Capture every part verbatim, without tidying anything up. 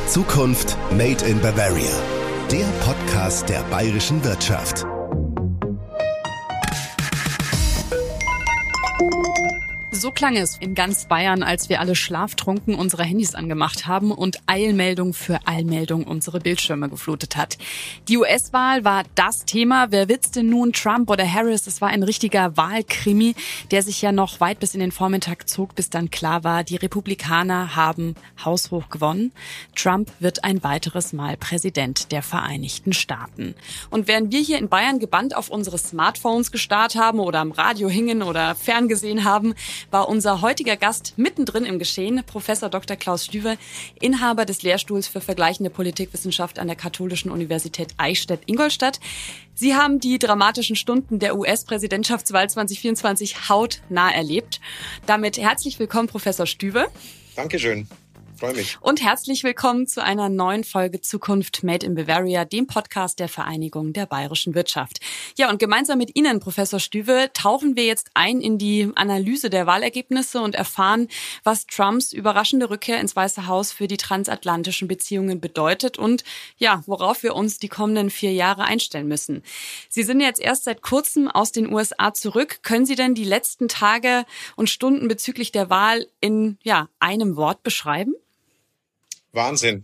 Zukunft Made in Bavaria. Der Podcast der bayerischen Wirtschaft. So klang es in ganz Bayern, als wir alle schlaftrunken unsere Handys angemacht haben und Eilmeldung für Eilmeldung unsere Bildschirme geflutet hat. Die U S-Wahl war das Thema. Wer wird's denn nun, Trump oder Harris? Es war ein richtiger Wahlkrimi, der sich ja noch weit bis in den Vormittag zog, bis dann klar war, die Republikaner haben haushoch gewonnen. Trump wird ein weiteres Mal Präsident der Vereinigten Staaten. Und während wir hier in Bayern gebannt auf unsere Smartphones gestarrt haben oder am Radio hingen oder ferngesehen haben, war unser heutiger Gast mittendrin im Geschehen, Professor Doktor Klaus Stüwe, Inhaber des Lehrstuhls für vergleichende Politikwissenschaft an der Katholischen Universität Eichstätt-Ingolstadt. Sie haben die dramatischen Stunden der U S-Präsidentschaftswahl zwanzig vierundzwanzig hautnah erlebt. Damit herzlich willkommen, Professor Stüwe. Dankeschön. Freue mich. Und herzlich willkommen zu einer neuen Folge Zukunft Made in Bavaria, dem Podcast der Vereinigung der bayerischen Wirtschaft. Ja, und gemeinsam mit Ihnen, Professor Stüwe, tauchen wir jetzt ein in die Analyse der Wahlergebnisse und erfahren, was Trumps überraschende Rückkehr ins Weiße Haus für die transatlantischen Beziehungen bedeutet und ja, worauf wir uns die kommenden vier Jahre einstellen müssen. Sie sind jetzt erst seit kurzem aus den U S A zurück. Können Sie denn die letzten Tage und Stunden bezüglich der Wahl in ja, einem Wort beschreiben? Wahnsinn.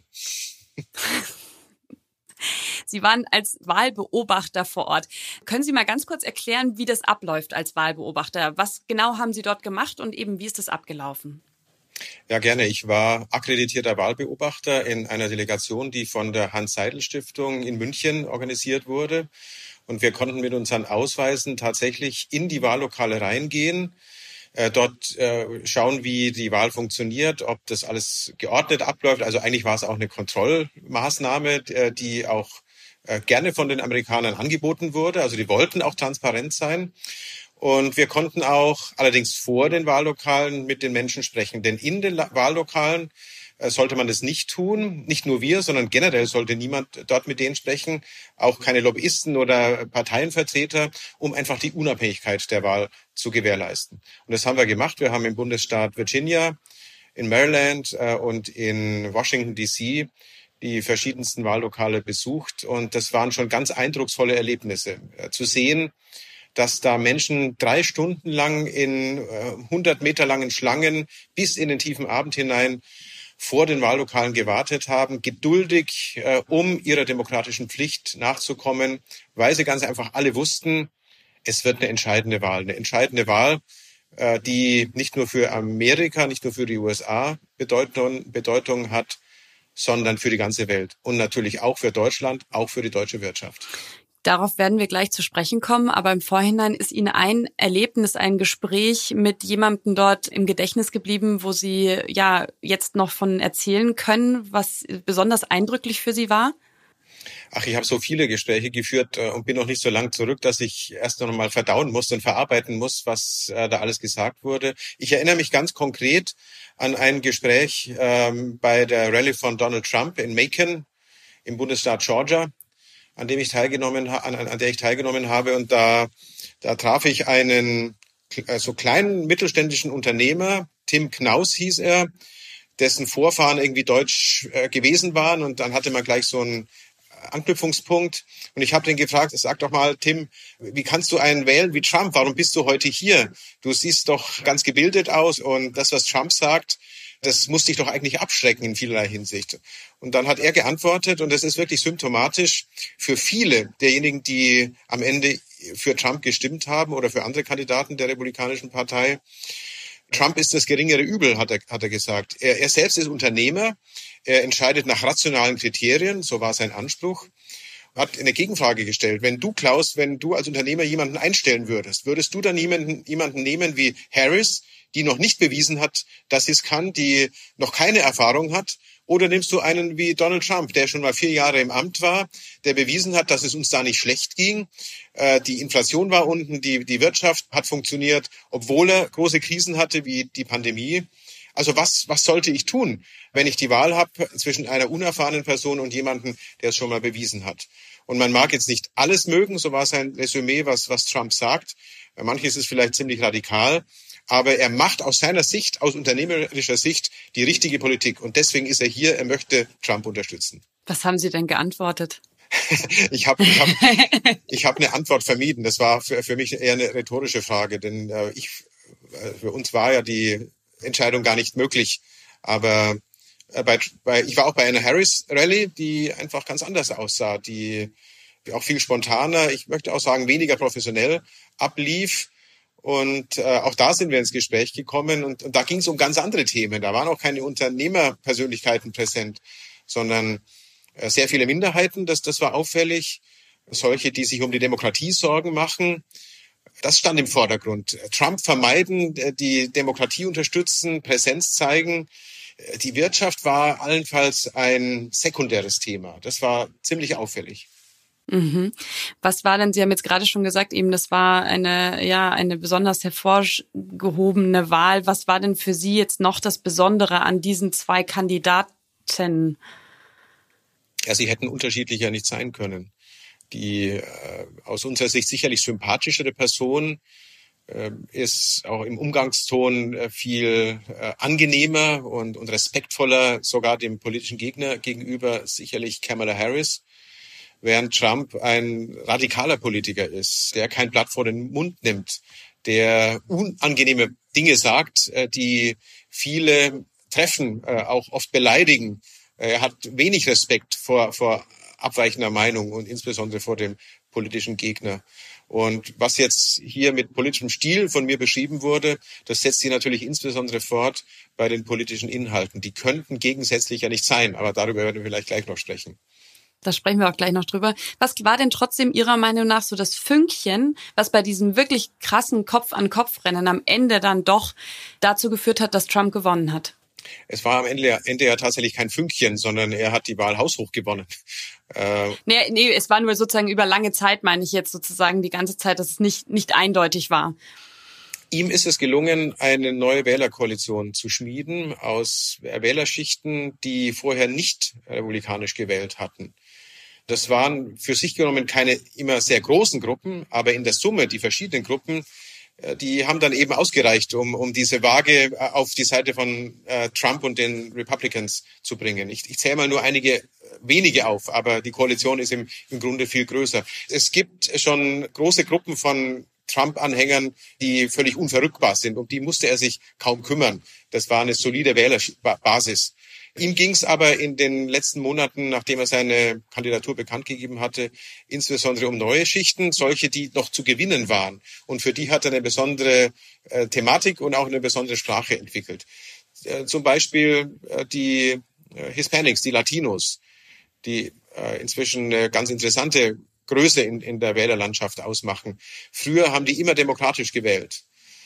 Sie waren als Wahlbeobachter vor Ort. Können Sie mal ganz kurz erklären, wie das abläuft als Wahlbeobachter? Was genau haben Sie dort gemacht und eben wie ist das abgelaufen? Ja, gerne. Ich war akkreditierter Wahlbeobachter in einer Delegation, die von der Hans-Seidel-Stiftung in München organisiert wurde. Und wir konnten mit unseren Ausweisen tatsächlich in die Wahllokale reingehen. Äh, dort äh, schauen, wie die Wahl funktioniert, ob das alles geordnet abläuft. Also eigentlich war es auch eine Kontrollmaßnahme, äh, die auch äh, gerne von den Amerikanern angeboten wurde. Also die wollten auch transparent sein. Und wir konnten auch allerdings vor den Wahllokalen mit den Menschen sprechen. Denn in den La- Wahllokalen äh, sollte man das nicht tun. Nicht nur wir, sondern generell sollte niemand dort mit denen sprechen. Auch keine Lobbyisten oder Parteienvertreter, um einfach die Unabhängigkeit der Wahl zu gewährleisten. Und das haben wir gemacht. Wir haben im Bundesstaat Virginia, in Maryland äh, und in Washington D C die verschiedensten Wahllokale besucht. Und das waren schon ganz eindrucksvolle Erlebnisse. Äh, zu sehen, dass da Menschen drei Stunden lang in äh, hundert Meter langen Schlangen bis in den tiefen Abend hinein vor den Wahllokalen gewartet haben, geduldig, äh, um ihrer demokratischen Pflicht nachzukommen, weil sie ganz einfach alle wussten, es wird eine entscheidende Wahl. Eine entscheidende Wahl, äh, die nicht nur für Amerika, nicht nur für die U S A Bedeutung, Bedeutung hat, sondern für die ganze Welt. Und natürlich auch für Deutschland, auch für die deutsche Wirtschaft. Darauf werden wir gleich zu sprechen kommen, aber im Vorhinein ist Ihnen ein Erlebnis, ein Gespräch mit jemandem dort im Gedächtnis geblieben, wo Sie ja jetzt noch von erzählen können, was besonders eindrücklich für Sie war? Ach, ich habe so viele Gespräche geführt äh, und bin noch nicht so lang zurück, dass ich erst noch mal verdauen muss und verarbeiten muss, was äh, da alles gesagt wurde. Ich erinnere mich ganz konkret an ein Gespräch ähm, bei der Rallye von Donald Trump in Macon im Bundesstaat Georgia, an dem ich teilgenommen ha- an, an der ich teilgenommen habe. Und da, da traf ich einen äh, so kleinen mittelständischen Unternehmer, Tim Knaus hieß er, dessen Vorfahren irgendwie deutsch äh, gewesen waren. Und dann hatte man gleich so einen Anknüpfungspunkt. Und ich habe den gefragt, sag doch mal, Tim, wie kannst du einen wählen wie Trump? Warum bist du heute hier? Du siehst doch ganz gebildet aus und das, was Trump sagt, das muss dich doch eigentlich abschrecken in vielerlei Hinsicht. Und dann hat er geantwortet, und das ist wirklich symptomatisch für viele derjenigen, die am Ende für Trump gestimmt haben oder für andere Kandidaten der Republikanischen Partei. Trump ist das geringere Übel, hat er, hat er gesagt. Er, er selbst ist Unternehmer. Er entscheidet nach rationalen Kriterien, so war sein Anspruch. Er hat eine Gegenfrage gestellt. Wenn du, Klaus, wenn du als Unternehmer jemanden einstellen würdest, würdest du dann jemanden, jemanden nehmen wie Harris, die noch nicht bewiesen hat, dass sie es kann, die noch keine Erfahrung hat? Oder nimmst du einen wie Donald Trump, der schon mal vier Jahre im Amt war, der bewiesen hat, dass es uns da nicht schlecht ging? Äh, die Inflation war unten, die, die Wirtschaft hat funktioniert, obwohl er große Krisen hatte wie die Pandemie. Also was, was sollte ich tun, wenn ich die Wahl habe zwischen einer unerfahrenen Person und jemandem, der es schon mal bewiesen hat? Und man mag jetzt nicht alles mögen, so war sein Resümee, was, was Trump sagt. Manches ist vielleicht ziemlich radikal. Aber er macht aus seiner Sicht, aus unternehmerischer Sicht, die richtige Politik. Und deswegen ist er hier, er möchte Trump unterstützen. Was haben Sie denn geantwortet? ich habe ich hab, ich hab eine Antwort vermieden. Das war für, für mich eher eine rhetorische Frage. Denn äh, ich, äh, für uns war ja die Entscheidung gar nicht möglich. Aber äh, bei, bei, ich war auch bei einer Harris-Rallye, die einfach ganz anders aussah. Die auch viel spontaner, ich möchte auch sagen, weniger professionell ablief. Und äh, auch da sind wir ins Gespräch gekommen und, und da ging es um ganz andere Themen. Da waren auch keine Unternehmerpersönlichkeiten präsent, sondern äh, sehr viele Minderheiten. Das, das war auffällig. Solche, die sich um die Demokratie Sorgen machen. Das stand im Vordergrund. Trump vermeiden, die Demokratie unterstützen, Präsenz zeigen. Die Wirtschaft war allenfalls ein sekundäres Thema. Das war ziemlich auffällig. Mhm. Was war denn, Sie haben jetzt gerade schon gesagt, eben das war eine, ja, eine besonders hervorgehobene Wahl. Was war denn für Sie jetzt noch das Besondere an diesen zwei Kandidaten? Ja, sie hätten unterschiedlicher nicht sein können. Die äh, aus unserer Sicht sicherlich sympathischere Person äh, ist auch im Umgangston äh, viel äh, angenehmer und, und respektvoller, sogar dem politischen Gegner gegenüber, sicherlich Kamala Harris. Während Trump ein radikaler Politiker ist, der kein Blatt vor den Mund nimmt, der unangenehme Dinge sagt, die viele treffen, auch oft beleidigen. Er hat wenig Respekt vor, vor abweichender Meinung und insbesondere vor dem politischen Gegner. Und was jetzt hier mit politischem Stil von mir beschrieben wurde, das setzt sich natürlich insbesondere fort bei den politischen Inhalten. Die könnten gegensätzlicher nicht sein, aber darüber werden wir vielleicht gleich noch sprechen. Da sprechen wir auch gleich noch drüber. Was war denn trotzdem Ihrer Meinung nach so das Fünkchen, was bei diesem wirklich krassen Kopf-an-Kopf-Rennen am Ende dann doch dazu geführt hat, dass Trump gewonnen hat? Es war am Ende, Ende ja tatsächlich kein Fünkchen, sondern er hat die Wahl haushoch gewonnen. Äh nee, nee, es war nur sozusagen über lange Zeit, meine ich jetzt sozusagen die ganze Zeit, dass es nicht, nicht eindeutig war. Ihm ist es gelungen, eine neue Wählerkoalition zu schmieden aus Wählerschichten, die vorher nicht republikanisch gewählt hatten. Das waren für sich genommen keine immer sehr großen Gruppen, aber in der Summe, die verschiedenen Gruppen, die haben dann eben ausgereicht, um, um diese Waage auf die Seite von äh, Trump und den Republicans zu bringen. Ich, ich zähle mal nur einige wenige auf, aber die Koalition ist im, im Grunde viel größer. Es gibt schon große Gruppen von Trump-Anhängern, die völlig unverrückbar sind. Um die musste er sich kaum kümmern. Das war eine solide Wählerbasis. Ihm ging es aber in den letzten Monaten, nachdem er seine Kandidatur bekannt gegeben hatte, insbesondere um neue Schichten, solche, die noch zu gewinnen waren. Und für die hat er eine besondere äh, Thematik und auch eine besondere Sprache entwickelt. Äh, zum Beispiel äh, die äh, Hispanics, die Latinos, die äh, inzwischen eine ganz interessante Größe in, in der Wählerlandschaft ausmachen. Früher haben die immer demokratisch gewählt.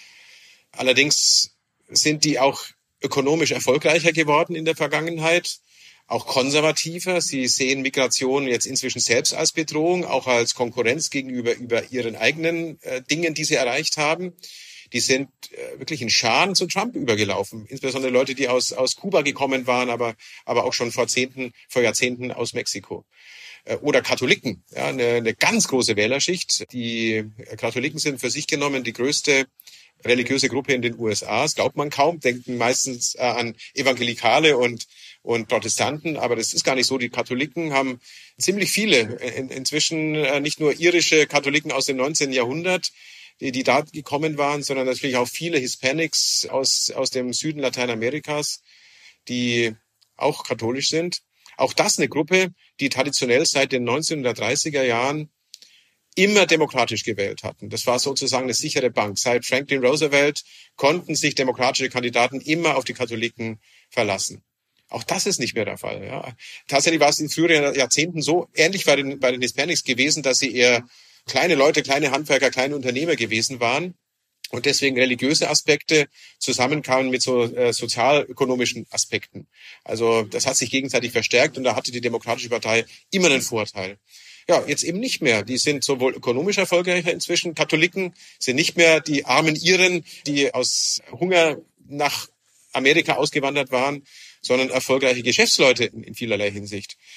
Allerdings sind die auch ökonomisch erfolgreicher geworden in der Vergangenheit, auch konservativer. Sie sehen Migration jetzt inzwischen selbst als Bedrohung, auch als Konkurrenz gegenüber über ihren eigenen äh, Dingen, die sie erreicht haben. Die sind äh, wirklich in Scharen zu Trump übergelaufen, insbesondere Leute, die aus aus Kuba gekommen waren, aber aber auch schon vor Zehnten, vor Jahrzehnten aus Mexiko. Äh, oder Katholiken, ja, eine, eine ganz große Wählerschicht. Die Katholiken sind für sich genommen die größte religiöse Gruppe in den U S A. Das glaubt man kaum, denken meistens äh, an Evangelikale und und Protestanten, aber das ist gar nicht so. Die Katholiken haben ziemlich viele, in, inzwischen äh, nicht nur irische Katholiken aus dem neunzehnten Jahrhundert, die, die da gekommen waren, sondern natürlich auch viele Hispanics aus aus dem Süden Lateinamerikas, die auch katholisch sind. Auch das eine Gruppe, die traditionell seit den neunzehnhundertdreißiger Jahren immer demokratisch gewählt hatten. Das war sozusagen eine sichere Bank. Seit Franklin Roosevelt konnten sich demokratische Kandidaten immer auf die Katholiken verlassen. Auch das ist nicht mehr der Fall. Ja. Tatsächlich war es in früheren Jahrzehnten so ähnlich bei den, bei den Hispanics gewesen, dass sie eher kleine Leute, kleine Handwerker, kleine Unternehmer gewesen waren und deswegen religiöse Aspekte zusammenkamen mit so äh, sozialökonomischen Aspekten. Also das hat sich gegenseitig verstärkt und da hatte die Demokratische Partei immer einen Vorteil. Ja, jetzt eben nicht mehr. Die sind sowohl ökonomisch erfolgreicher inzwischen. Katholiken sind nicht mehr die armen Iren, die aus Hunger nach Amerika ausgewandert waren, sondern erfolgreiche Geschäftsleute in, in vielerlei Hinsicht.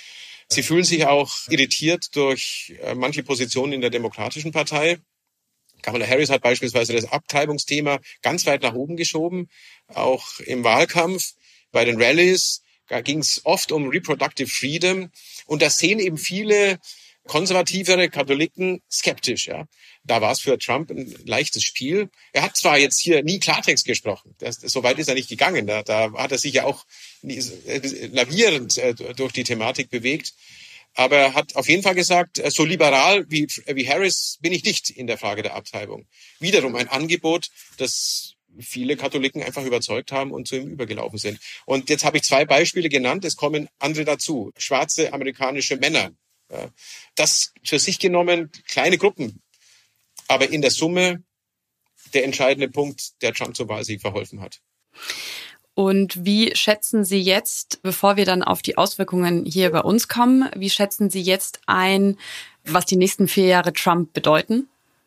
Sie fühlen sich auch irritiert durch manche Positionen in der Demokratischen Partei. Kamala Harris hat beispielsweise das Abtreibungsthema ganz weit nach oben geschoben, auch im Wahlkampf, bei den Rallyes. Da ging es oft um Reproductive Freedom. Und das sehen eben viele konservativere Katholiken skeptisch. Ja. Da war es für Trump ein leichtes Spiel. Er hat zwar jetzt hier nie Klartext gesprochen, das, so weit ist er nicht gegangen. Da, da hat er sich ja auch lavierend äh, durch die Thematik bewegt. Aber er hat auf jeden Fall gesagt, so liberal wie, wie Harris bin ich nicht in der Frage der Abtreibung. Wiederum ein Angebot, das viele Katholiken einfach überzeugt haben und zu ihm übergelaufen sind. Und jetzt habe ich zwei Beispiele genannt, es kommen andere dazu. Schwarze amerikanische Männer. Das für sich genommen kleine Gruppen, aber in der Summe der entscheidende Punkt, der Trump zum Wahlsieg verholfen hat. Und wie schätzen Sie jetzt, bevor wir dann auf die Auswirkungen hier bei uns kommen, wie schätzen Sie jetzt ein, was die nächsten vier Jahre Trump bedeuten?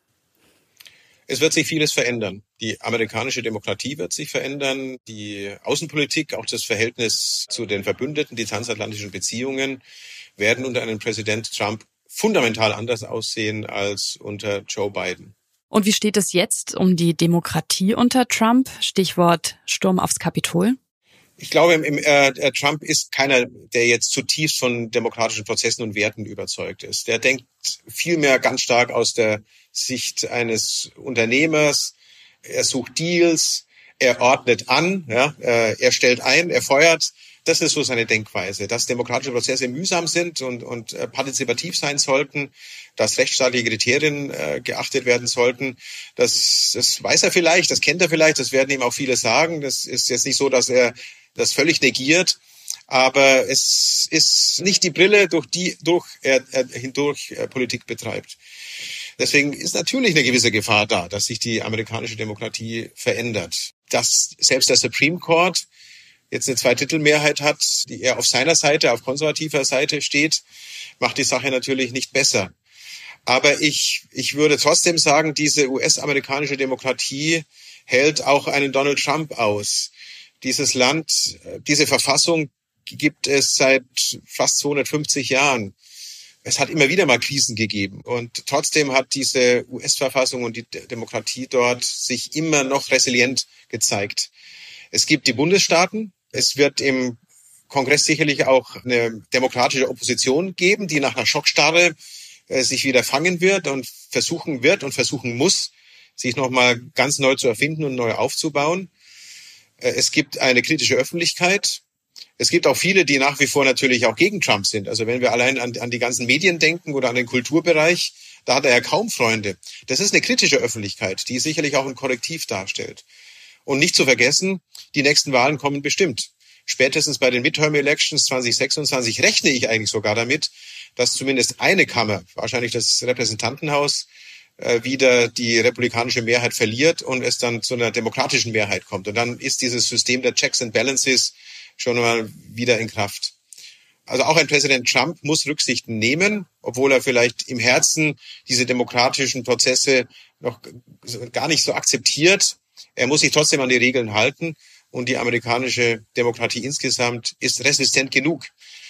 Es wird sich vieles verändern. Die amerikanische Demokratie wird sich verändern, die Außenpolitik, auch das Verhältnis zu den Verbündeten, die transatlantischen Beziehungen werden unter einem Präsident Trump fundamental anders aussehen als unter Joe Biden. Und wie steht es jetzt um die Demokratie unter Trump? Stichwort Sturm aufs Kapitol. Ich glaube, im, äh, Trump ist keiner, der jetzt zutiefst von demokratischen Prozessen und Werten überzeugt ist. Der denkt vielmehr ganz stark aus der Sicht eines Unternehmers. Er sucht Deals, er ordnet an, ja, äh, er stellt ein, er feuert. Das ist so seine Denkweise, dass demokratische Prozesse mühsam sind und, und äh, partizipativ sein sollten, dass rechtsstaatliche Kriterien äh, geachtet werden sollten. Das, das weiß er vielleicht, das kennt er vielleicht, das werden ihm auch viele sagen. Das ist jetzt nicht so, dass er das völlig negiert, aber es ist nicht die Brille, durch die durch er, er hindurch äh, Politik betreibt. Deswegen ist natürlich eine gewisse Gefahr da, dass sich die amerikanische Demokratie verändert. Dass selbst der Supreme Court jetzt eine Zweidrittelmehrheit hat, die eher auf seiner Seite, auf konservativer Seite steht, macht die Sache natürlich nicht besser. Aber ich, ich würde trotzdem sagen, diese U S-amerikanische Demokratie hält auch einen Donald Trump aus. Dieses Land, diese Verfassung gibt es seit fast zweihundertfünfzig Jahren. Es hat immer wieder mal Krisen gegeben. Und trotzdem hat diese U S-Verfassung und die Demokratie dort sich immer noch resilient gezeigt. Es gibt die Bundesstaaten. Es wird im Kongress sicherlich auch eine demokratische Opposition geben, die nach einer Schockstarre äh, sich wieder fangen wird und versuchen wird und versuchen muss, sich nochmal ganz neu zu erfinden und neu aufzubauen. Äh, es gibt eine kritische Öffentlichkeit. Es gibt auch viele, die nach wie vor natürlich auch gegen Trump sind. Also wenn wir allein an, an die ganzen Medien denken oder an den Kulturbereich, da hat er ja kaum Freunde. Das ist eine kritische Öffentlichkeit, die sicherlich auch ein Korrektiv darstellt. Und nicht zu vergessen, die nächsten Wahlen kommen bestimmt. Spätestens bei den Midterm-Elections zwanzig sechsundzwanzig rechne ich eigentlich sogar damit, dass zumindest eine Kammer, wahrscheinlich das Repräsentantenhaus, äh, wieder die republikanische Mehrheit verliert und es dann zu einer demokratischen Mehrheit kommt. Und dann ist dieses System der Checks and Balances schon mal wieder in Kraft. Also auch ein Präsident Trump muss Rücksichten nehmen, obwohl er vielleicht im Herzen diese demokratischen Prozesse noch gar nicht so akzeptiert. Er muss sich trotzdem an die Regeln halten und die amerikanische Demokratie insgesamt ist resistent genug,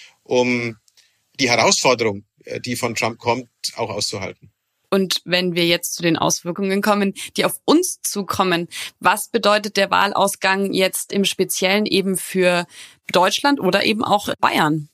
um die Herausforderung, die von Trump kommt, auch auszuhalten. Und wenn wir jetzt zu den Auswirkungen kommen, die auf uns zukommen, was bedeutet der Wahlausgang jetzt im Speziellen eben für Deutschland oder eben auch Bayern?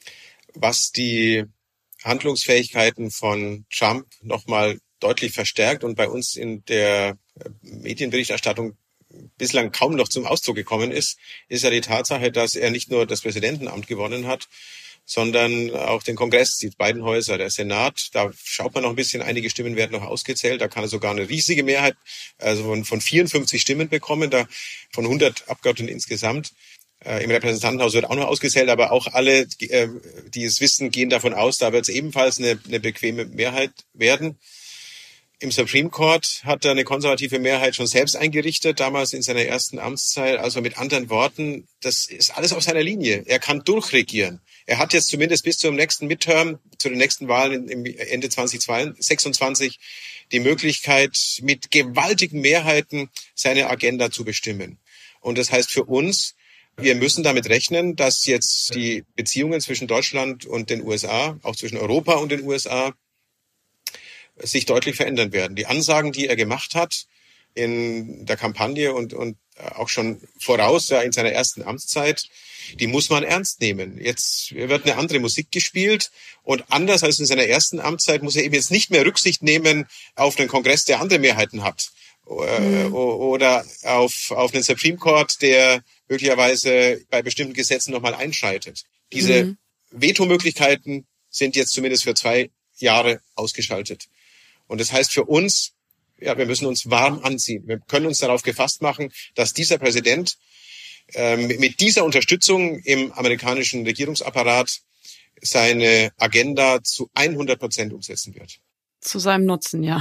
Was die Handlungsfähigkeiten von Trump nochmal deutlich verstärkt und bei uns in der Medienberichterstattung bislang kaum noch zum Ausdruck gekommen ist, ist ja die Tatsache, dass er nicht nur das Präsidentenamt gewonnen hat, sondern auch den Kongress, die beiden Häuser, der Senat. Da schaut man noch ein bisschen, einige Stimmen werden noch ausgezählt. Da kann er sogar eine riesige Mehrheit, also von, von vierundfünfzig Stimmen bekommen, da von hundert Abgeordneten insgesamt. Äh, Im Repräsentantenhaus wird auch noch ausgezählt, aber auch alle, die, äh, die es wissen, gehen davon aus, da wird es ebenfalls eine, eine bequeme Mehrheit werden. Im Supreme Court hat er eine konservative Mehrheit schon selbst eingerichtet, damals in seiner ersten Amtszeit. Also mit anderen Worten, das ist alles auf seiner Linie. Er kann durchregieren. Er hat jetzt zumindest bis zum nächsten Midterm, zu den nächsten Wahlen im Ende zwanzig sechsundzwanzig, die Möglichkeit, mit gewaltigen Mehrheiten seine Agenda zu bestimmen. Und das heißt für uns, Wir müssen damit rechnen, dass jetzt die Beziehungen zwischen Deutschland und den U S A, auch zwischen Europa und den U S A, sich deutlich verändern werden. Die Ansagen, die er gemacht hat in der Kampagne und, und auch schon voraus, ja, in seiner ersten Amtszeit, die muss man ernst nehmen. Jetzt wird eine andere Musik gespielt und anders als in seiner ersten Amtszeit muss er eben jetzt nicht mehr Rücksicht nehmen auf einen Kongress, der andere Mehrheiten hat. Mhm. Oder auf, auf einen Supreme Court, der möglicherweise bei bestimmten Gesetzen nochmal einschreitet. Diese mhm. Vetomöglichkeiten sind jetzt zumindest für zwei Jahre ausgeschaltet. Und das heißt für uns, ja, wir müssen uns warm anziehen. Wir können uns darauf gefasst machen, dass dieser Präsident äh, mit dieser Unterstützung im amerikanischen Regierungsapparat seine Agenda zu hundert Prozent umsetzen wird. Zu seinem Nutzen, ja.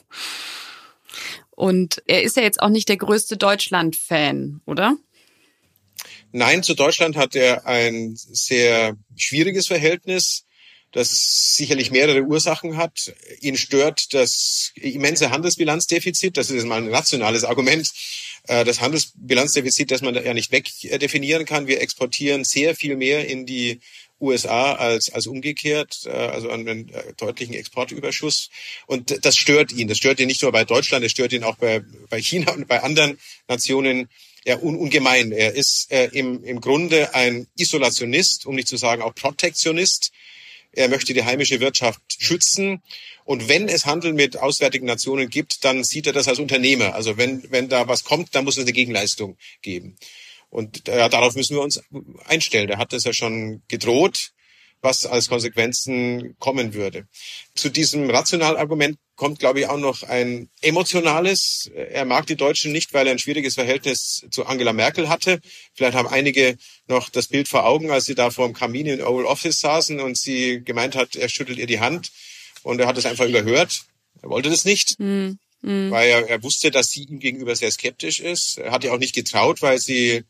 Und er ist ja jetzt auch nicht der größte Deutschland-Fan, oder? Nein, zu Deutschland hat er ein sehr schwieriges Verhältnis, das sicherlich mehrere Ursachen hat. Ihn stört das immense Handelsbilanzdefizit. Das ist mal ein nationales Argument. Das Handelsbilanzdefizit, das man ja nicht wegdefinieren kann. Wir exportieren sehr viel mehr in die U S A als, als umgekehrt, also einen deutlichen Exportüberschuss. Und das stört ihn. Das stört ihn nicht nur bei Deutschland, das stört ihn auch bei, bei China und bei anderen Nationen ja un, ungemein. Er ist äh, im, im Grunde ein Isolationist, um nicht zu sagen auch Protektionist. Er möchte die heimische Wirtschaft schützen. Und wenn es Handel mit auswärtigen Nationen gibt, dann sieht er das als Unternehmer. Also wenn, wenn da was kommt, dann muss es eine Gegenleistung geben. Und äh, darauf müssen wir uns einstellen. Er hat das ja schon gedroht, was als Konsequenzen kommen würde. Zu diesem Rationalargument kommt, glaube ich, auch noch ein emotionales. Er mag die Deutschen nicht, weil er ein schwieriges Verhältnis zu Angela Merkel hatte. Vielleicht haben einige noch das Bild vor Augen, als sie da vor dem Kamin im Oval Office saßen und sie gemeint hat, er schüttelt ihr die Hand. Und er hat es einfach überhört. Er wollte das nicht, mm, mm. weil er, er wusste, dass sie ihm gegenüber sehr skeptisch ist. Er hat ihr auch nicht getraut, weil sie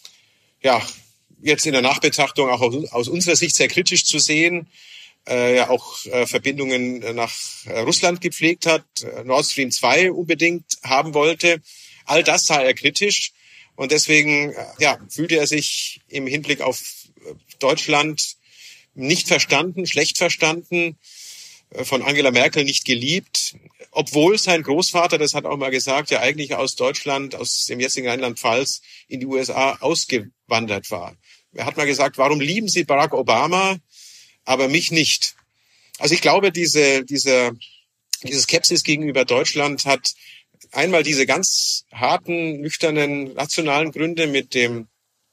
ja jetzt in der Nachbetrachtung auch aus, aus unserer Sicht sehr kritisch zu sehen, äh, ja auch äh, Verbindungen nach äh, Russland gepflegt hat, äh, Nord Stream zwei unbedingt haben wollte. All das sah er kritisch und deswegen äh, ja fühlte er sich im Hinblick auf Deutschland nicht verstanden, schlecht verstanden, äh, von Angela Merkel nicht geliebt, obwohl sein Großvater, das hat auch mal gesagt, ja eigentlich aus Deutschland, aus dem jetzigen Rheinland-Pfalz in die U S A ausgewandert war. Er hat mal gesagt, warum lieben Sie Barack Obama, aber mich nicht? Also ich glaube, diese, diese, diese Skepsis gegenüber Deutschland hat einmal diese ganz harten, nüchternen, rationalen Gründe mit dem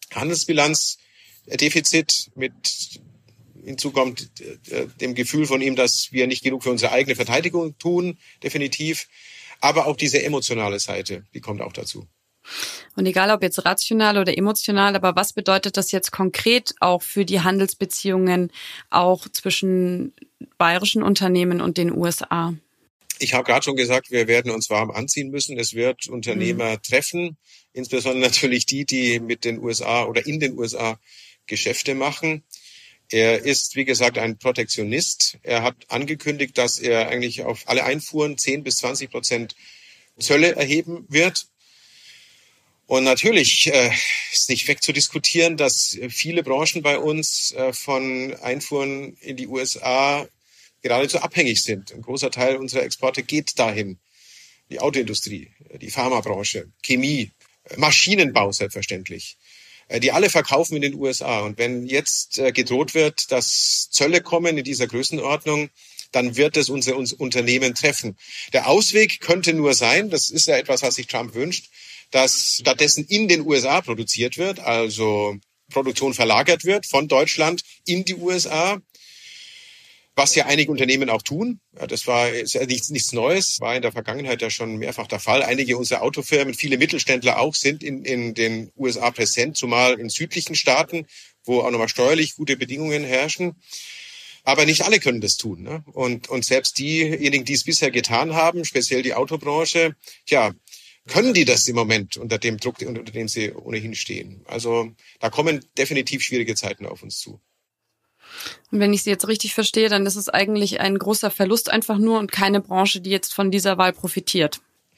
Handelsbilanzdefizit, mit hinzu kommt äh, dem Gefühl von ihm, dass wir nicht genug für unsere eigene Verteidigung tun, definitiv. Aber auch diese emotionale Seite, die kommt auch dazu. Und egal, ob jetzt rational oder emotional, aber was bedeutet das jetzt konkret auch für die Handelsbeziehungen auch zwischen bayerischen Unternehmen und den U S A? Ich habe gerade schon gesagt, wir werden uns warm anziehen müssen. Es wird Unternehmer mhm. treffen, insbesondere natürlich die, die mit den U S A oder in den U S A Geschäfte machen. Er ist, wie gesagt, ein Protektionist. Er hat angekündigt, dass er eigentlich auf alle Einfuhren zehn bis zwanzig Prozent Zölle erheben wird. Und natürlich äh, ist nicht wegzudiskutieren, dass viele Branchen bei uns äh, von Einfuhren in die U S A geradezu abhängig sind. Ein großer Teil unserer Exporte geht dahin. Die Autoindustrie, die Pharmabranche, Chemie, Maschinenbau selbstverständlich. Die alle verkaufen in den U S A. Und wenn jetzt äh, gedroht wird, dass Zölle kommen in dieser Größenordnung, dann wird es unsere uns Unternehmen treffen. Der Ausweg könnte nur sein, das ist ja etwas, was sich Trump wünscht, dass stattdessen in den U S A produziert wird, also Produktion verlagert wird von Deutschland in die U S A, was ja einige Unternehmen auch tun. Das war ist ja nichts, nichts Neues, war in der Vergangenheit ja schon mehrfach der Fall. Einige unserer Autofirmen, viele Mittelständler auch, sind in, in den U S A präsent, zumal in südlichen Staaten, wo auch nochmal steuerlich gute Bedingungen herrschen. Aber nicht alle können das tun, ne? Und, und selbst diejenigen, die es bisher getan haben, speziell die Autobranche, tja, können die das im Moment unter dem Druck, unter dem sie ohnehin stehen. Also da kommen definitiv schwierige Zeiten auf uns zu. Und wenn ich Sie jetzt richtig verstehe, dann ist es eigentlich ein großer Verlust einfach nur und keine Branche, die jetzt von dieser Wahl profitiert.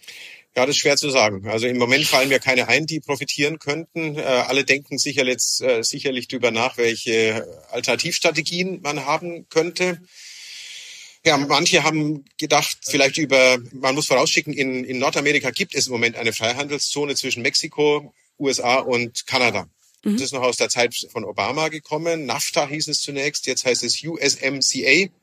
Ja, das ist schwer zu sagen. Also im Moment fallen mir keine ein, die profitieren könnten. Äh, alle denken sicher jetzt, äh, sicherlich darüber nach, welche Alternativstrategien man haben könnte. Ja, manche haben gedacht, vielleicht über, man muss vorausschicken, in, in Nordamerika gibt es im Moment eine Freihandelszone zwischen Mexiko, U S A und Kanada. Mhm. Das ist noch aus der Zeit von Obama gekommen. NAFTA hieß es zunächst, jetzt heißt es U S M C A.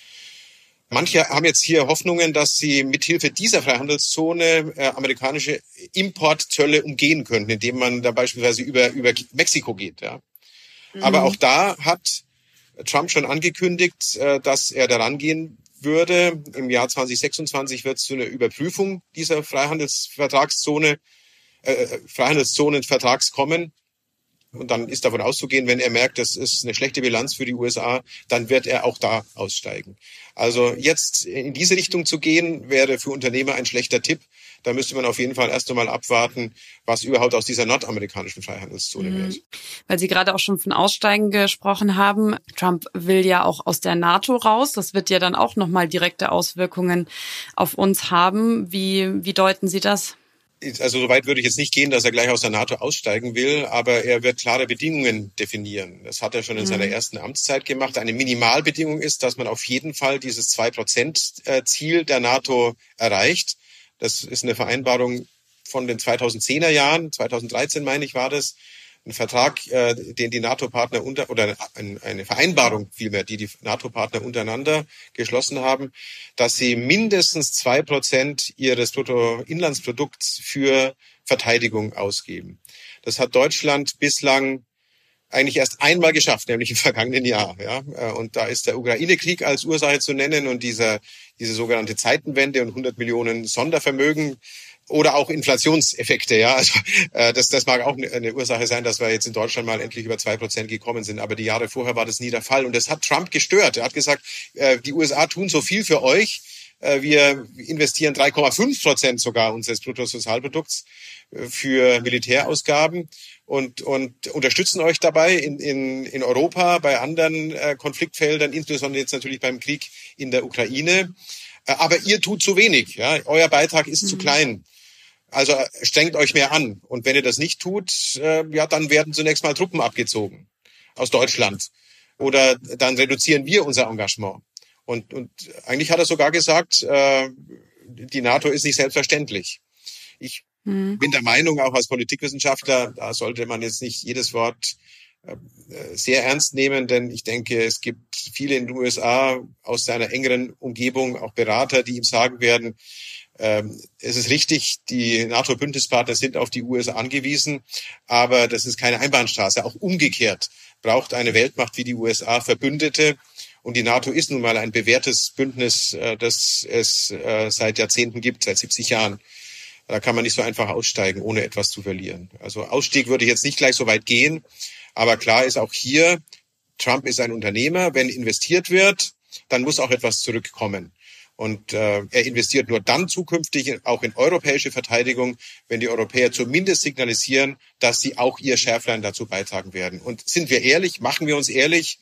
Manche haben jetzt hier Hoffnungen, dass sie mithilfe dieser Freihandelszone äh, amerikanische Importzölle umgehen könnten, indem man da beispielsweise über, über Mexiko geht. Ja. Mhm. Aber auch da hat Trump schon angekündigt, dass er daran gehen würde. Im Jahr zwanzig sechsundzwanzig wird es zu einer Überprüfung dieser Freihandelsvertragszone, äh, Freihandelszonenvertrags kommen. Und dann ist davon auszugehen, wenn er merkt, das ist eine schlechte Bilanz für die U S A, dann wird er auch da aussteigen. Also jetzt in diese Richtung zu gehen, wäre für Unternehmer ein schlechter Tipp. Da müsste man auf jeden Fall erst einmal abwarten, was überhaupt aus dieser nordamerikanischen Freihandelszone mhm. wird. Weil Sie gerade auch schon von Aussteigen gesprochen haben. Trump will ja auch aus der NATO raus. Das wird ja dann auch nochmal direkte Auswirkungen auf uns haben. Wie, wie deuten Sie das? Also so weit würde ich jetzt nicht gehen, dass er gleich aus der NATO aussteigen will, aber er wird klare Bedingungen definieren. Das hat er schon in mhm. seiner ersten Amtszeit gemacht. Eine Minimalbedingung ist, dass man auf jeden Fall dieses zwei Prozent Ziel der NATO erreicht. Das ist eine Vereinbarung von den zweitausendzehner Jahren, zweitausenddreizehn meine ich war das, ein Vertrag, äh, den die NATO-Partner unter oder ein, eine Vereinbarung vielmehr, die die NATO-Partner untereinander geschlossen haben, dass sie mindestens zwei Prozent ihres Bruttoinlandsprodukts für Verteidigung ausgeben. Das hat Deutschland bislang eigentlich erst einmal geschafft, nämlich im vergangenen Jahr. Ja, und da ist der Ukraine-Krieg als Ursache zu nennen und dieser diese sogenannte Zeitenwende und hundert Millionen Sondervermögen. Oder auch Inflationseffekte, ja. Also äh, das, das mag auch eine Ursache sein, dass wir jetzt in Deutschland mal endlich über zwei Prozent gekommen sind. Aber die Jahre vorher war das nie der Fall. Und das hat Trump gestört. Er hat gesagt, äh, die U S A tun so viel für euch. Äh, wir investieren drei Komma fünf Prozent sogar unseres Bruttosozialprodukts äh, für Militärausgaben und und unterstützen euch dabei in in in Europa bei anderen äh, Konfliktfeldern, insbesondere jetzt natürlich beim Krieg in der Ukraine. Äh, aber ihr tut zu wenig. Ja, euer Beitrag ist mhm. zu klein. Also strengt euch mehr an. Und wenn ihr das nicht tut, äh, ja, dann werden zunächst mal Truppen abgezogen aus Deutschland. Oder dann reduzieren wir unser Engagement. Und, und eigentlich hat er sogar gesagt, äh, die NATO ist nicht selbstverständlich. Ich mhm. bin der Meinung, auch als Politikwissenschaftler, da sollte man jetzt nicht jedes Wort äh, sehr ernst nehmen, denn ich denke, es gibt viele in den U S A aus seiner engeren Umgebung, auch Berater, die ihm sagen werden, Ähm, es ist richtig, die NATO-Bündnispartner sind auf die U S A angewiesen, aber das ist keine Einbahnstraße. Auch umgekehrt braucht eine Weltmacht wie die U S A Verbündete. Und die NATO ist nun mal ein bewährtes Bündnis, äh, das es äh, seit Jahrzehnten gibt, seit siebzig Jahren. Da kann man nicht so einfach aussteigen, ohne etwas zu verlieren. Also Ausstieg würde ich jetzt nicht gleich so weit gehen. Aber klar ist auch hier, Trump ist ein Unternehmer. Wenn investiert wird, dann muss auch etwas zurückkommen. Und äh, er investiert nur dann zukünftig in, auch in europäische Verteidigung, wenn die Europäer zumindest signalisieren, dass sie auch ihr Schärflein dazu beitragen werden. Und sind wir ehrlich, machen wir uns ehrlich,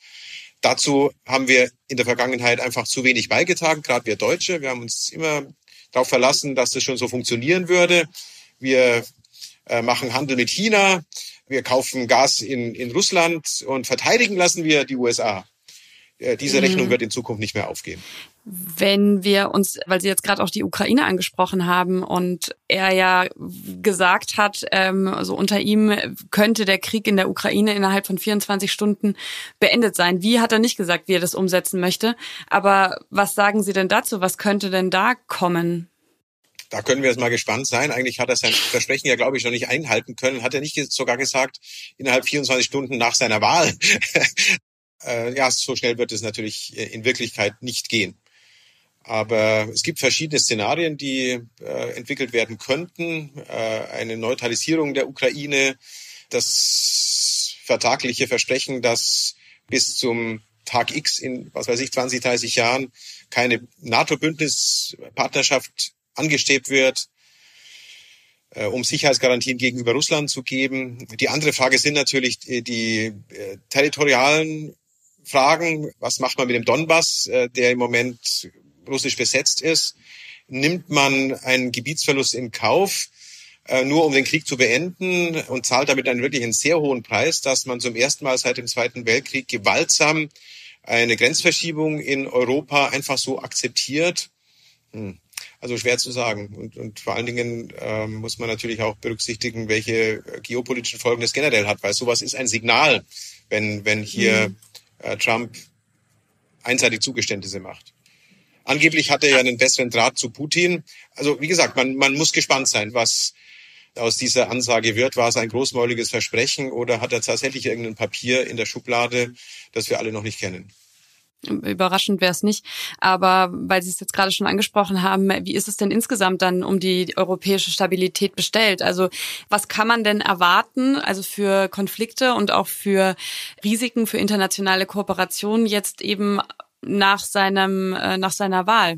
dazu haben wir in der Vergangenheit einfach zu wenig beigetragen, gerade wir Deutsche. Wir haben uns immer darauf verlassen, dass das schon so funktionieren würde. Wir äh, machen Handel mit China, wir kaufen Gas in, in Russland und verteidigen lassen wir die U S A. Diese Rechnung wird in Zukunft nicht mehr aufgehen. Wenn wir uns, weil Sie jetzt gerade auch die Ukraine angesprochen haben und er ja gesagt hat, ähm, also unter ihm könnte der Krieg in der Ukraine innerhalb von vierundzwanzig Stunden beendet sein. Wie hat er nicht gesagt, wie er das umsetzen möchte? Aber was sagen Sie denn dazu? Was könnte denn da kommen? Da können wir jetzt mal gespannt sein. Eigentlich hat er sein Versprechen ja, glaube ich, noch nicht einhalten können. Hat er nicht sogar gesagt, innerhalb vierundzwanzig Stunden nach seiner Wahl? Ja, so schnell wird es natürlich in Wirklichkeit nicht gehen. Aber es gibt verschiedene Szenarien, die äh, entwickelt werden könnten. Äh, eine Neutralisierung der Ukraine, das vertragliche Versprechen, dass bis zum Tag X in, was weiß ich, zwanzig, dreißig Jahren keine NATO-Bündnispartnerschaft angestrebt wird, äh, um Sicherheitsgarantien gegenüber Russland zu geben. Die andere Frage sind natürlich die, die äh, territorialen Fragen, was macht man mit dem Donbass, der im Moment russisch besetzt ist? nimmt man einen Gebietsverlust in Kauf, äh, nur um den Krieg zu beenden und zahlt damit einen wirklich einen sehr hohen Preis, dass man zum ersten Mal seit dem Zweiten Weltkrieg gewaltsam eine Grenzverschiebung in Europa einfach so akzeptiert. Hm. Also schwer zu sagen. Und, und vor allen Dingen äh, muss man natürlich auch berücksichtigen, welche geopolitischen Folgen das generell hat, weil sowas ist ein Signal, wenn, wenn hier mhm. äh, Trump einseitig Zugeständnisse macht. Angeblich hat er ja einen besseren Draht zu Putin. Also wie gesagt, man, man muss gespannt sein, was aus dieser Ansage wird. War es ein großmäuliges Versprechen oder hat er tatsächlich irgendein Papier in der Schublade, das wir alle noch nicht kennen? Überraschend wäre es nicht. Aber weil Sie es jetzt gerade schon angesprochen haben, wie ist es denn insgesamt dann um die europäische Stabilität bestellt? Also was kann man denn erwarten, also für Konflikte und auch für Risiken, für internationale Kooperationen jetzt eben nach seinem äh, nach seiner Wahl?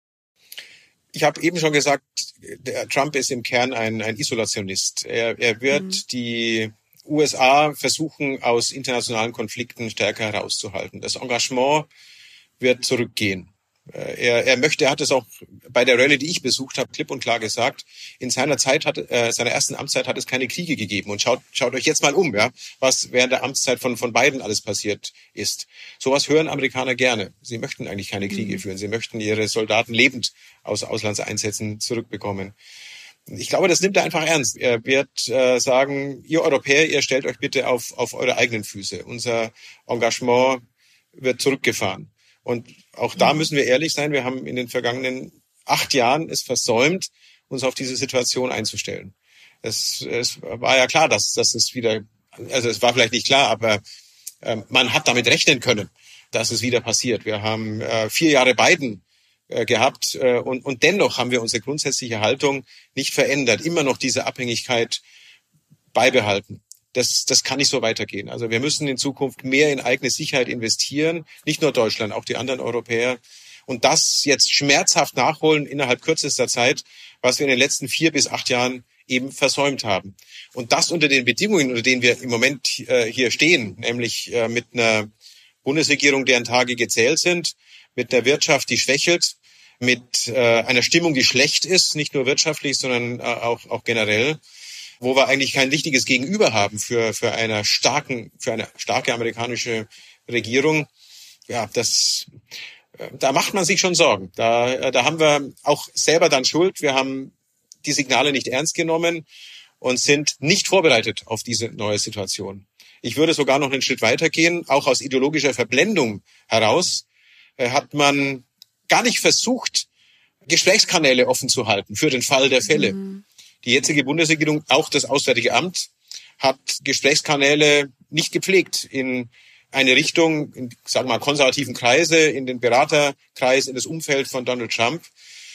Ich habe eben schon gesagt, der Trump ist im Kern ein, ein Isolationist. Er, er wird mhm. die U S A versuchen, aus internationalen Konflikten stärker herauszuhalten. Das Engagement wird zurückgehen. Er, er möchte, er hat es auch bei der Rallye, die ich besucht habe, klipp und klar gesagt, in seiner Zeit hat, äh, seiner ersten Amtszeit hat es keine Kriege gegeben. Und schaut, schaut euch jetzt mal um, ja, was während der Amtszeit von, von Biden alles passiert ist. Sowas hören Amerikaner gerne. Sie möchten eigentlich keine Kriege mhm. führen. Sie möchten ihre Soldaten lebend aus Auslandseinsätzen zurückbekommen. Ich glaube, das nimmt er einfach ernst. Er wird äh, sagen, ihr Europäer, ihr stellt euch bitte auf, auf eure eigenen Füße. Unser Engagement wird zurückgefahren. Und auch da müssen wir ehrlich sein, wir haben in den vergangenen acht Jahren es versäumt, uns auf diese Situation einzustellen. Es, es war ja klar, dass, dass es wieder, also es war vielleicht nicht klar, aber äh, man hat damit rechnen können, dass es wieder passiert. Wir haben äh, vier Jahre Biden gehabt und, und dennoch haben wir unsere grundsätzliche Haltung nicht verändert, immer noch diese Abhängigkeit beibehalten. Das, das kann nicht so weitergehen. Also wir müssen in Zukunft mehr in eigene Sicherheit investieren, nicht nur Deutschland, auch die anderen Europäer. Und das jetzt schmerzhaft nachholen innerhalb kürzester Zeit, was wir in den letzten vier bis acht Jahren eben versäumt haben. Und das unter den Bedingungen, unter denen wir im Moment äh, hier stehen, nämlich äh, mit einer Bundesregierung, deren Tage gezählt sind, mit einer Wirtschaft, die schwächelt, mit äh, einer Stimmung, die schlecht ist, nicht nur wirtschaftlich, sondern äh, auch, auch generell, wo wir eigentlich kein richtiges Gegenüber haben für, für eine starken, für eine starke amerikanische Regierung. Ja, das, äh, da macht man sich schon Sorgen. Da, äh, da haben wir auch selber dann Schuld. Wir haben die Signale nicht ernst genommen und sind nicht vorbereitet auf diese neue Situation. Ich würde sogar noch einen Schritt weitergehen. Auch aus ideologischer Verblendung heraus äh, hat man gar nicht versucht, Gesprächskanäle offen zu halten für den Fall der Fälle. Mhm. Die jetzige Bundesregierung, auch das Auswärtige Amt, hat Gesprächskanäle nicht gepflegt in eine Richtung, in, sagen wir mal, konservativen Kreise, in den Beraterkreis, in das Umfeld von Donald Trump,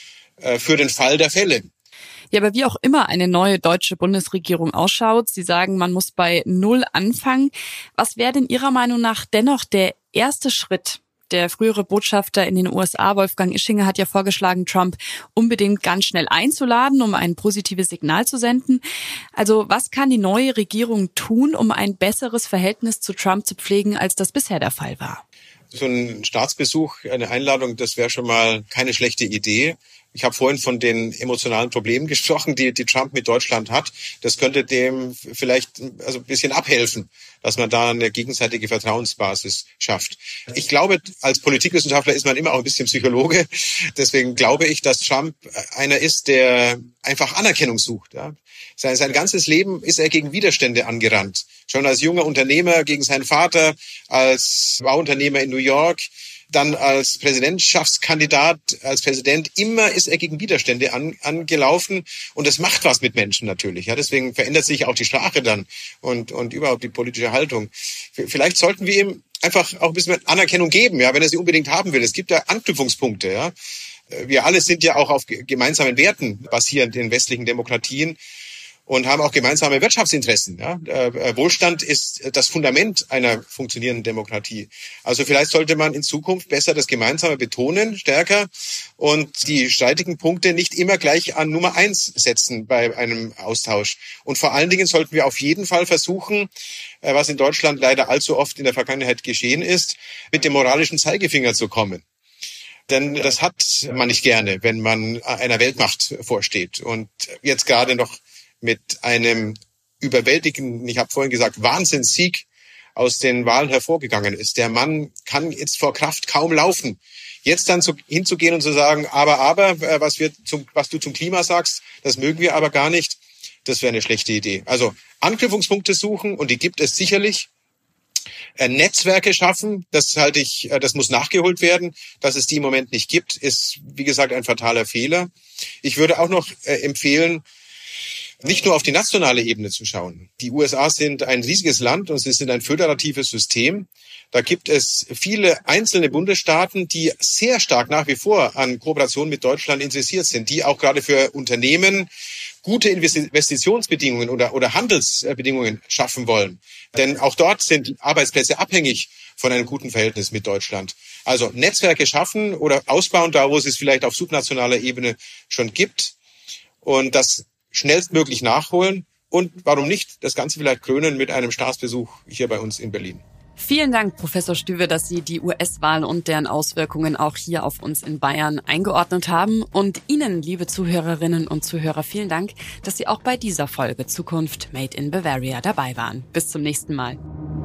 äh, für den Fall der Fälle. Ja, aber wie auch immer eine neue deutsche Bundesregierung ausschaut, Sie sagen, man muss bei Null anfangen. Was wäre denn Ihrer Meinung nach dennoch der erste Schritt? Der frühere Botschafter in den U S A, Wolfgang Ischinger, hat ja vorgeschlagen, Trump unbedingt ganz schnell einzuladen, um ein positives Signal zu senden. Also was kann die neue Regierung tun, um ein besseres Verhältnis zu Trump zu pflegen, als das bisher der Fall war? So ein Staatsbesuch, eine Einladung, das wäre schon mal keine schlechte Idee. Ich habe vorhin von den emotionalen Problemen gesprochen, die, die Trump mit Deutschland hat. Das könnte dem vielleicht also ein bisschen abhelfen, dass man da eine gegenseitige Vertrauensbasis schafft. Ich glaube, als Politikwissenschaftler ist man immer auch ein bisschen Psychologe. Deswegen glaube ich, dass Trump einer ist, der einfach Anerkennung sucht. Ja. Sein, sein ganzes Leben ist er gegen Widerstände angerannt. Schon als junger Unternehmer gegen seinen Vater, als Bauunternehmer in New York, dann als Präsidentschaftskandidat, als Präsident, immer ist er gegen Widerstände an, angelaufen. Und das macht was mit Menschen natürlich. Ja, deswegen verändert sich auch die Sprache dann und, und überhaupt die politische Haltung. Vielleicht sollten wir ihm einfach auch ein bisschen Anerkennung geben, ja, wenn er sie unbedingt haben will. Es gibt ja Anknüpfungspunkte, ja. Wir alle sind ja auch auf gemeinsamen Werten basierend in westlichen Demokratien und haben auch gemeinsame Wirtschaftsinteressen. Ja? Wohlstand ist das Fundament einer funktionierenden Demokratie. Also vielleicht sollte man in Zukunft besser das Gemeinsame betonen, stärker, und die streitigen Punkte nicht immer gleich an Nummer eins setzen bei einem Austausch. Und vor allen Dingen sollten wir auf jeden Fall versuchen, was in Deutschland leider allzu oft in der Vergangenheit geschehen ist, mit dem moralischen Zeigefinger zu kommen. Denn das hat man nicht gerne, wenn man einer Weltmacht vorsteht. Und jetzt gerade noch mit einem überwältigenden, ich habe vorhin gesagt, Wahnsinnssieg aus den Wahlen hervorgegangen ist. Der Mann kann jetzt vor Kraft kaum laufen. Jetzt dann zu, hinzugehen und zu sagen, aber, aber, was, wir zum, was du zum Klima sagst, das mögen wir aber gar nicht, das wäre eine schlechte Idee. Also Anknüpfungspunkte suchen, und die gibt es sicherlich. Netzwerke schaffen, das halte ich, das muss nachgeholt werden. Dass es die im Moment nicht gibt, ist, wie gesagt, ein fataler Fehler. Ich würde auch noch empfehlen, nicht nur auf die nationale Ebene zu schauen. Die U S A sind ein riesiges Land und sie sind ein föderatives System. Da gibt es viele einzelne Bundesstaaten, die sehr stark nach wie vor an Kooperation mit Deutschland interessiert sind, die auch gerade für Unternehmen gute Investitionsbedingungen oder, oder Handelsbedingungen schaffen wollen. Denn auch dort sind Arbeitsplätze abhängig von einem guten Verhältnis mit Deutschland. Also Netzwerke schaffen oder ausbauen, da wo es es vielleicht auf subnationaler Ebene schon gibt, und das schnellstmöglich nachholen und warum nicht das Ganze vielleicht krönen mit einem Staatsbesuch hier bei uns in Berlin. Vielen Dank, Professor Stüwe, dass Sie die U S-Wahl und deren Auswirkungen auch hier auf uns in Bayern eingeordnet haben. Und Ihnen, liebe Zuhörerinnen und Zuhörer, vielen Dank, dass Sie auch bei dieser Folge Zukunft Made in Bavaria dabei waren. Bis zum nächsten Mal.